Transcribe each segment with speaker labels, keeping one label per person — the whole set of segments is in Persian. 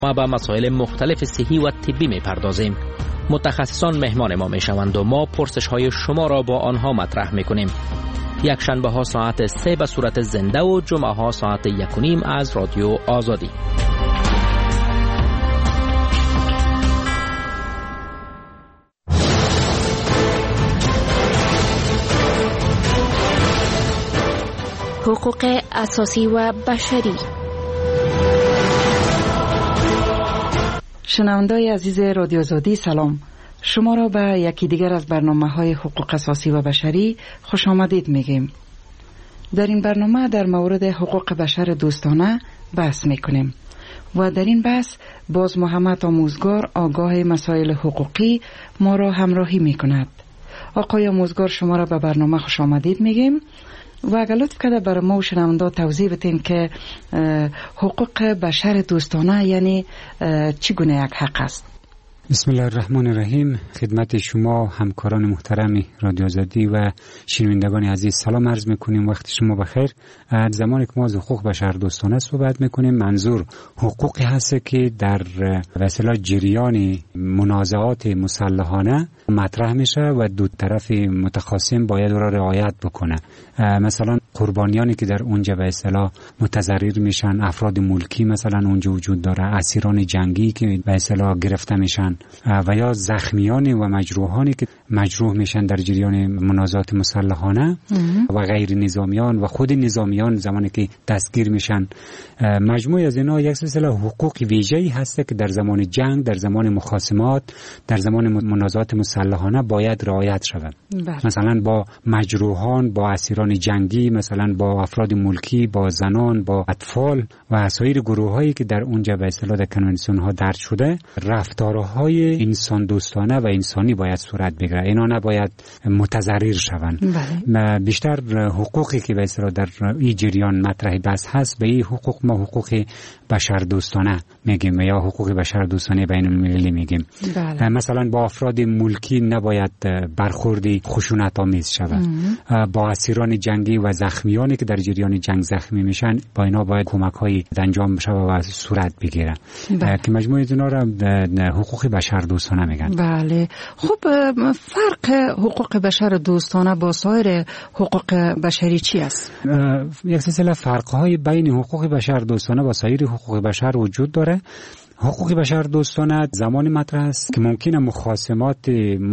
Speaker 1: ما به مسائل مختلف صحی و طبی می‌پردازیم. متخصصان مهمان ما میشوند و ما پرسش های شما را با آنها مطرح میکنیم. یک شنبه ها ساعت 3 به صورت زنده و جمعه ها ساعت 1:30 از رادیو آزادی.
Speaker 2: حقوق اساسی و بشری.
Speaker 3: شنوندای عزیز رادیو آزادی سلام. شما را به یکی دیگر از برنامه‌های حقوق اساسی و بشری خوش آمدید میگیم. در این برنامه در مورد حقوق بشر دوستانه بحث میکنیم و در این بحث باز محمد آموزگار آگاه مسائل حقوقی ما را همراهی میکند. آقای آموزگار شما را به برنامه خوش آمدید میگیم و اگر لطف کرده برای ما و شنونده توضیح بدین که حقوق بشر دوستانه یعنی چگونه یک حق است؟
Speaker 4: بسم الله الرحمن الرحیم. خدمت شما همکاران محترم رادیو آزادی و شنوندگان عزیز سلام عرض میکنیم. وقت شما بخیر. زمانی که ما از حقوق بشر دوستانه صحبت میکنیم منظور حقوقی هست که در وسیله جریان منازعات مسلحانه مطرح میشه و دو طرف متخاصم باید را رعایت بکنه. مثلا قربانیانی که در اونجا به اصطلاح متضرر میشن، افراد ملکی مثلا اونجا وجود داره، اسیران جنگی که به اصطلاح گرفته میشن و یا زخمیان و مجروحانی که مجروح میشن در جریان منازعات مسلحانه و غیر نظامیان و خود نظامیان زمانی که دستگیر میشن. مجموعه از اینا یک سلسله حقوق ویژه‌ای هست که در زمان جنگ، در زمان مخاصمات، در زمان منازعات مسلحانه باید رعایت شود. مثلا با مجروحان، با اسیران جنگی، مثلا با افراد ملکی، با زنان، با اطفال و سایر گروهایی که در اونجا به اصطلاح در کنوانسیون ها درج شده، رفتارهای انسان دوستانه و انسانی باید صورت بگیره. اینا نباید متضرر شوند. بیشتر حقوقی که به اصطلاح در این جریان مطرح بحث هست به این حقوق ما حقوق بشر دوستانه میگیم یا حقوق بشر دوستانه بین المللی میگیم. مثلا با افراد ملکی نباید برخوردی خشونت آمیز شود. با اسیران جنگی و زخمیانی که در جریان جنگ زخمی میشن با اینا باید کمک‌هایی انجام بشه و صورت بگیره که مجموعه اینا را حقوق بشر دوستانه میگن.
Speaker 3: بله. خب فرق حقوق بشر دوستانه با سایر حقوق بشری چی است؟
Speaker 4: یک سلسله فرق‌های بین حقوق بشر دوستانه و سایر حقوق بشر وجود داره. حقوق بشر دوستانه زمانی مطرح است که ممکنه مخاصمات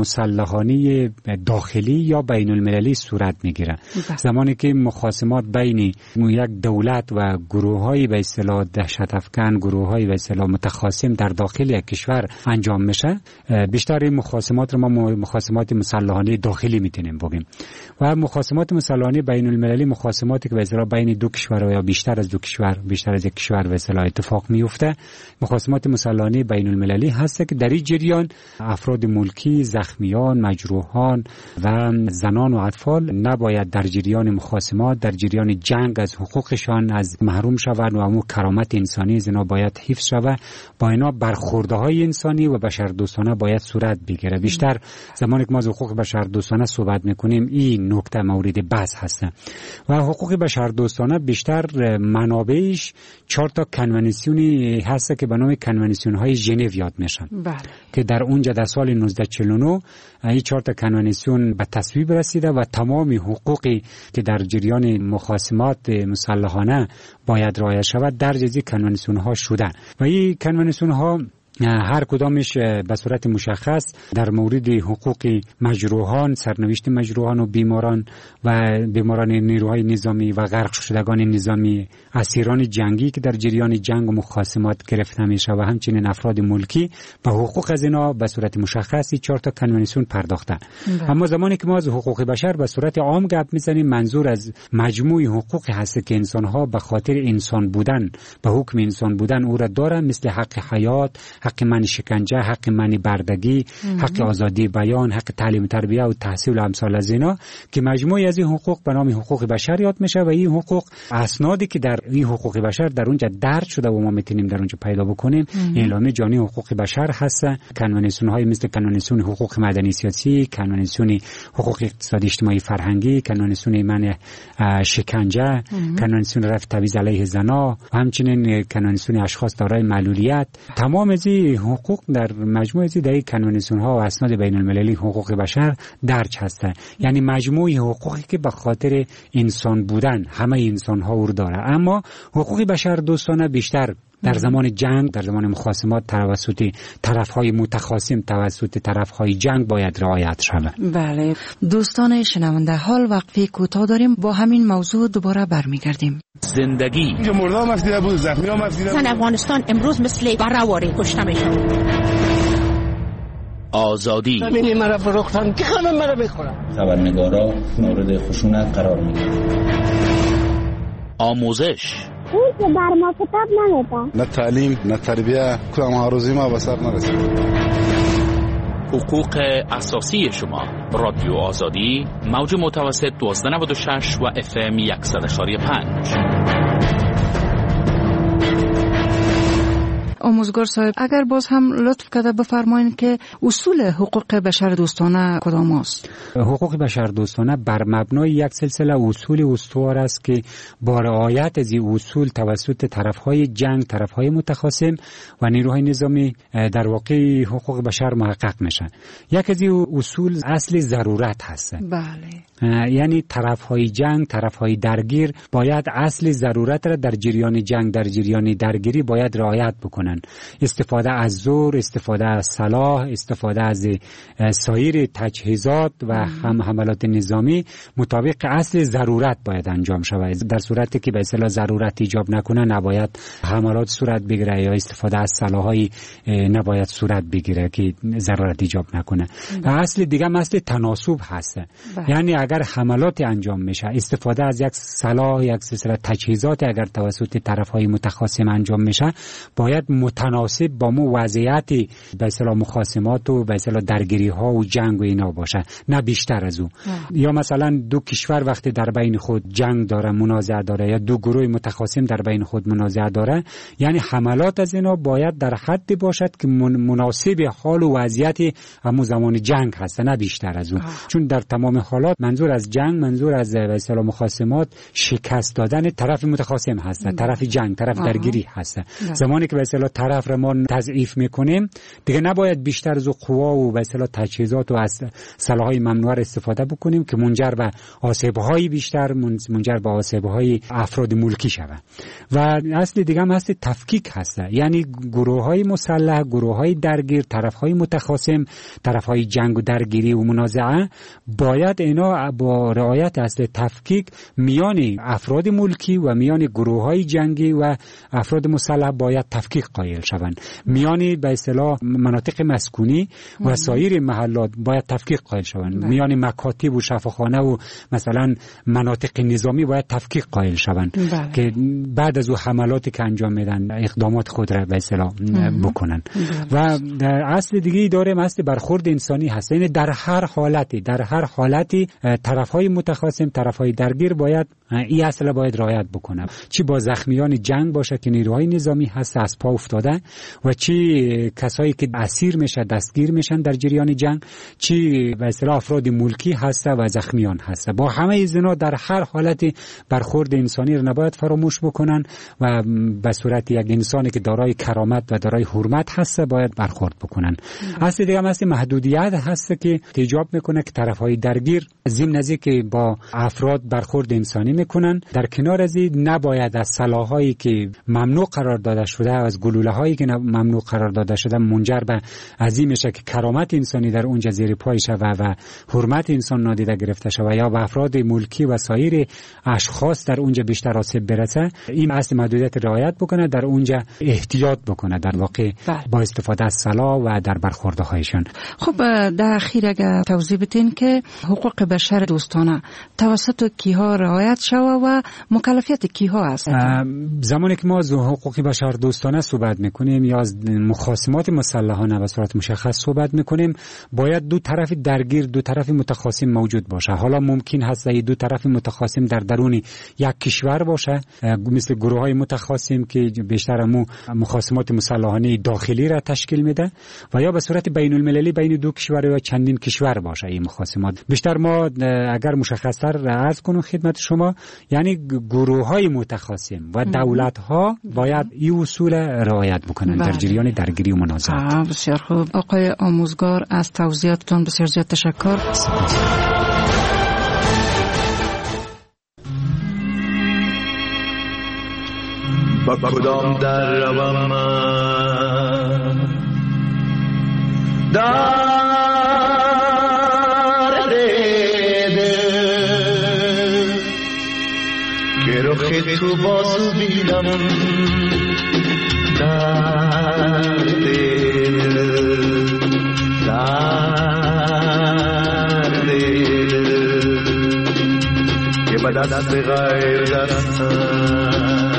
Speaker 4: مسلحانه داخلی یا بین المللی صورت میگیره. زمانی که مخاصمات بین یک دولت و گروه‌های به اصطلاح دهشت افکن، گروه‌های به اصطلاح متخاصم در داخل یک کشور انجام میشه، بیشتر این مخاصمات رو ما مخاصمات مسلحانه داخلی میتونیم بگیم. و مخاصمات مسلحانه بین المللی مخاصماتی که به اصطلاح بین دو کشور یا بیشتر از دو کشور، بیشتر از یک کشور به اصطلاح اتفاق میفته. مخاصمات مسلحانه بین المللی هست که در این جریان افراد ملکی، زخمیان، مجروحان و زنان و اطفال نباید در جریان مخاصمات، در جریان جنگ از حقوقشان از محروم شوند و امو کرامت انسانی از اینا باید حفظ شود. با اینا برخوردهای انسانی و بشر دوستانه باید صورت بگیره. بیشتر زمانی که ما از حقوق بشر دوستانه صحبت میکنیم این نکته مورد بحث هست. و حقوق بشر دوستانه بیشتر منابعش 4 تا کنوانسیونی هست که به نام کنوانسیون های ژنو یاد میشن. که در اونجا در سال 1949 این 4 تا کنوانسیون به تصویب رسیده و تمام حقوقی که در جریان مخاصمات مسلحانه باید رعایت شود در جزی کنوانسیون ها شده و این کنوانسیون ها هر کدامش به صورت مشخص در مورد حقوق مجروحان، سرنوشت مجروحان و بیماران و بیماران نیروهای نظامی و غرق شدگان نظامی، اسیران جنگی که در جریان جنگ و مخاصمات گرفته میشه و همچنین افراد ملکی به حقوق از اینا به صورت مشخصی 4 تا کنوانسیون پرداخته. اما زمانی که ما از حقوق بشر به صورت عام گپ میزنیم منظور از مجموع حقوقی هست که انسان ها به خاطر انسان بودن، به حکم انسان بودن او را دارن، مثل حق حیات، حق من شکنجه، حق من بردگی، حق آزادی بیان، حق تعلیم تربیه و تحصیل و امثال از اینا که مجموعی از این حقوق به نام حقوق بشر یاد میشه و این حقوق اسنادی که در این حقوق بشر در اونجا درج شده و ما میتونیم در اونجا پیدا بکنیم اعلامیه جهانی حقوق بشر هست، کنوانسیون‌های مثل کنوانسیون حقوق مدنی سیاسی، کنوانسیون حقوق اقتصادی اجتماعی فرهنگی، کنوانسیون منع شکنجه، کنوانسیون رفع تبعیض علیه زنان و همچنین کنوانسیون اشخاص دارای معلولیت. تمام از این حقوق در مجموعه از این کنوانسیون‌ها و اسناد بین‌المللی حقوق بشر درج هستند. یعنی مجموعه حقوقی که به خاطر انسان بودن همه انسان‌ها رو داره، اما حقوق بشر دوستانه بیشتر در زمان جنگ، در زمان مخاصمات توسط طرف‌های متخاصم، توسط طرف‌های جنگ باید رعایت شود.
Speaker 3: بله دوستان شنونده، حال وقفه کوتاه داریم، با همین موضوع دوباره برمیگردیم.
Speaker 1: زندگی
Speaker 5: اینجا مردم مسئله بود، زخمی هم مسئله بود.
Speaker 6: افغانستان امروز مثل برآوری کشته میشه.
Speaker 1: آزادی
Speaker 7: ببینی مرا فروختن که همه مرا بخورن.
Speaker 8: خبرنگارا مورد خشونت قرار میگیرن.
Speaker 1: آموزش
Speaker 9: اون که بر ما کتاب نمیدن،
Speaker 5: نه تعلیم نه تربیه، کدام هروزی ما به سر نرسید.
Speaker 1: حقوق اساسی شما. رادیو آزادی، موج متوسط 1296 و FM 100.5.
Speaker 3: آموزگار صاحب، اگر باز هم لطف کرده بفرمایید که اصول حقوق بشر دوستانه کدام است؟
Speaker 4: حقوق بشر دوستانه بر مبنای یک سلسله اصول استوار است که با رعایت از این اصول توسط طرفهای جنگ، طرفهای متخاصم و نیروهای نظامی در واقع حقوق بشر محقق میشن. یک از این اصول اصل ضرورت هست.
Speaker 3: بله.
Speaker 4: یعنی طرفهای جنگ، طرفهای درگیر باید اصل ضرورت را در جریان جنگ، در جریان درگیری باید رعایت بکنن. استفاده از زور، استفاده از سلاح، استفاده از سایر تجهیزات و هم حملات نظامی مطابق اصل ضرورت باید انجام شود. در صورتی که به اصطلاح ضرورت ایجاب نکنه نباید حملات صورت بگیره یا استفاده از سلاح‌های نباید صورت بگیره که ضرورت ایجاب نکنه. اصل دیگه اصل تناسب هست. یعنی اگر حملات انجام میشه، استفاده از یک سلاح، یک سلسله تجهیزات اگر توسط طرف‌های متخاصم انجام میشه، باید متناسب با مو وضعیت به اصطلاح مخاصمات و به اصطلاح درگیری ها و جنگ و اینا باشه، نه بیشتر از اون. یا مثلا دو کشور وقتی در بین خود جنگ داره، منازعه داره، یا دو گروه متخاصم در بین خود منازعه داره، یعنی حملات از اینا باید در حدی باشد که مناسب حال و وضعیت همون زمان جنگ هست، نه بیشتر از اون. چون در تمام حالات منظور از جنگ، منظور از به اصطلاح مخاصمات شکست دادن طرف متخاصم هست، طرف جنگ، طرف درگیری هست. زمانی که به اصطلاح طرف را ما تضعیف میکنیم، دیگه نباید بیشتر از قوا و به اصطلاح تجهیزات و سلاح‌های ممنوعه استفاده بکنیم که منجر به آسیب‌های بیشتر، منجر به آسیب‌های افراد ملکی شود. و اصل دیگه هم اصل تفکیک هست، یعنی گروه‌های مسلح، گروه‌های درگیر، طرف‌های متخاصم، طرف‌های جنگ و درگیری و منازعه باید اینا با رعایت اصل تفکیک میان افراد ملکی و میان گروه‌های جنگی و افراد مسلح باید تفکیک قائل شوند. میان به اصطلاح مناطق مسکونی و سایر محلات باید تفکیک قائل شوند. میان مکاتب و شفاخانه و مثلا مناطق نظامی باید تفکیک قائل شوند که بعد از او حملاتی که انجام میدن اقدامات خود را به اصطلاح بکنن. و اصل دیگه داریم، اصل برخورد انسانی هست. یعنی در هر حالتی طرفهای متخاصم، طرفهای درگیر باید این اصل باید رعایت بکنن. چی با زخمیان جنگ باشه که نیروهای نظامی هست از پا افتاده، و چی کسایی که اسیر میشه، دستگیر میشن در جریان جنگ، چی به اصطلاح افراد ملکی هست و زخمیان هست. با همه اینا در هر حالتی برخورد انسانی رو نباید فراموش بکنن و به صورت یک انسانی که دارای کرامت و دارای حرمت هست باید برخورد بکنن. اصل دیگه هم اصل محدودیت هست که ایجاب میکنه که طرفهای درگیر ضمن از که با افراد برخورد انسانی میکنن، در کنار از این نباید از سلاحایی که ممنوع قرار داده شده، از گلوله هایی که ممنوع قرار داده شده منجر به عظیم میشه که کرامت انسانی در اونجا زیر پای شود و حرمت انسان نادیده گرفته شود یا به افراد ملکی و سایر اشخاص در اونجا بیشتر آسیب برسه. این اصل محدودیت رعایت بکنه، در اونجا احتیاط بکنه در واقع با استفاده از سلاح و در برخوردهایشان.
Speaker 3: خب در اخیر اگر توضیح بدین که حقوق بشر دوستانه توسط کیها رعایت شود و مکلفیت کیها است؟
Speaker 4: زمانی که ما از حقوق بشر دوستانه صحبت میکنیم یا از مخاصمات مسلحانه به صورت مشخص صحبت میکنیم، باید دو طرف درگیر، دو طرف متخاصم موجود باشه. حالا ممکن هست دو طرف متخاصم در درون یک کشور باشه، مثل گروه های متخاصم که بیشتر مخاصمات مسلحانه داخلی را تشکیل میده، و یا به صورت بین المللی بین دو کشور یا چندین کشور باشه. این مخاصمات بیشتر ما اگر مشخص‌تر عرض کنم خدمت شما، یعنی گروه های متخاصم و دولت ها باید این اصول رعایت بکنن در جریان درگیری و منازعات.
Speaker 3: بسیار خوب آقای آموزگار، از توضیحاتتون بسیار زیاد تشکر.
Speaker 10: با کدام در روم من در دیده که رخ تو باز بیدم در دیده که به دست غیر دستم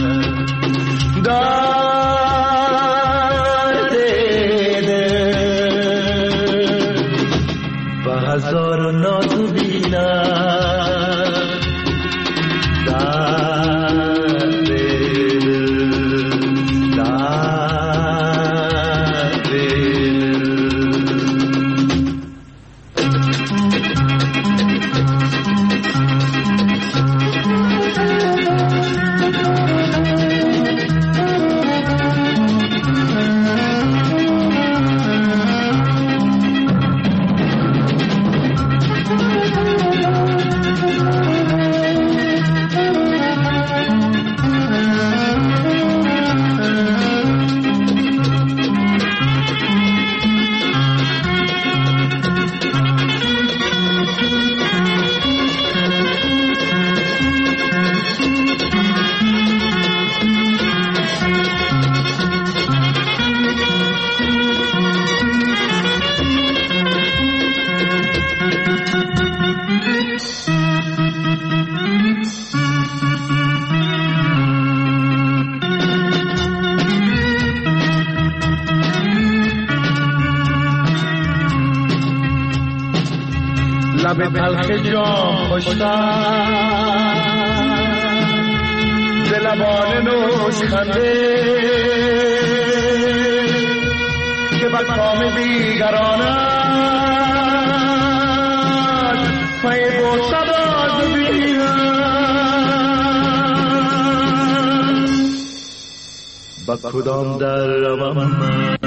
Speaker 10: در دیده و هزار ناز بینم در دیده در دیده. لب تلخ جام خوشتر به لبان نوش خنده که بر کام بیگرانت پای بوسد از بینم با کدام در روم من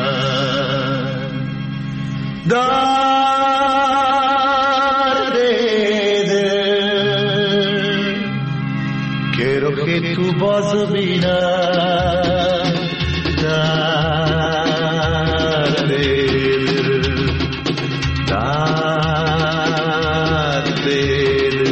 Speaker 10: که تو باز بینم در دل در دل.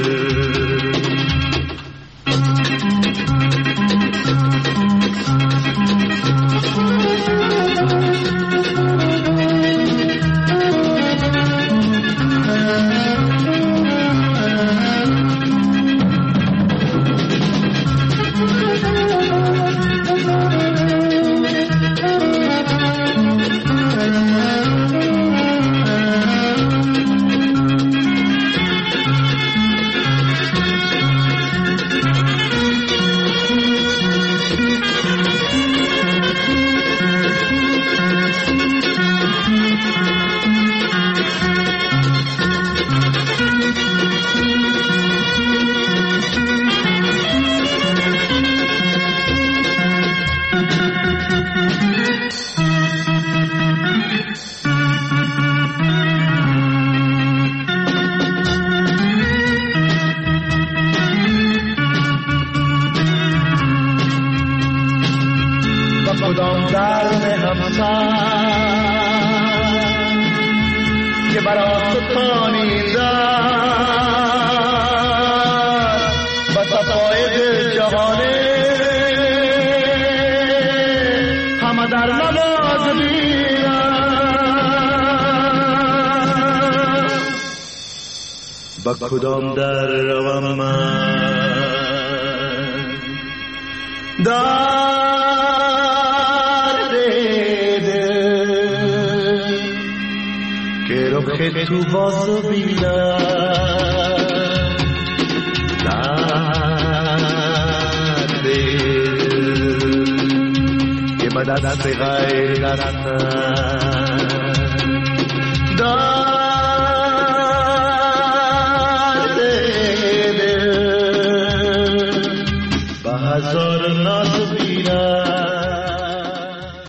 Speaker 10: کدام درد همسر که برات تانیدن و صفای دل جهانه همه در نماز بیرن با کدام در روم من درد دل که رخ تو باز بینم درد دل که من دست غیر دستم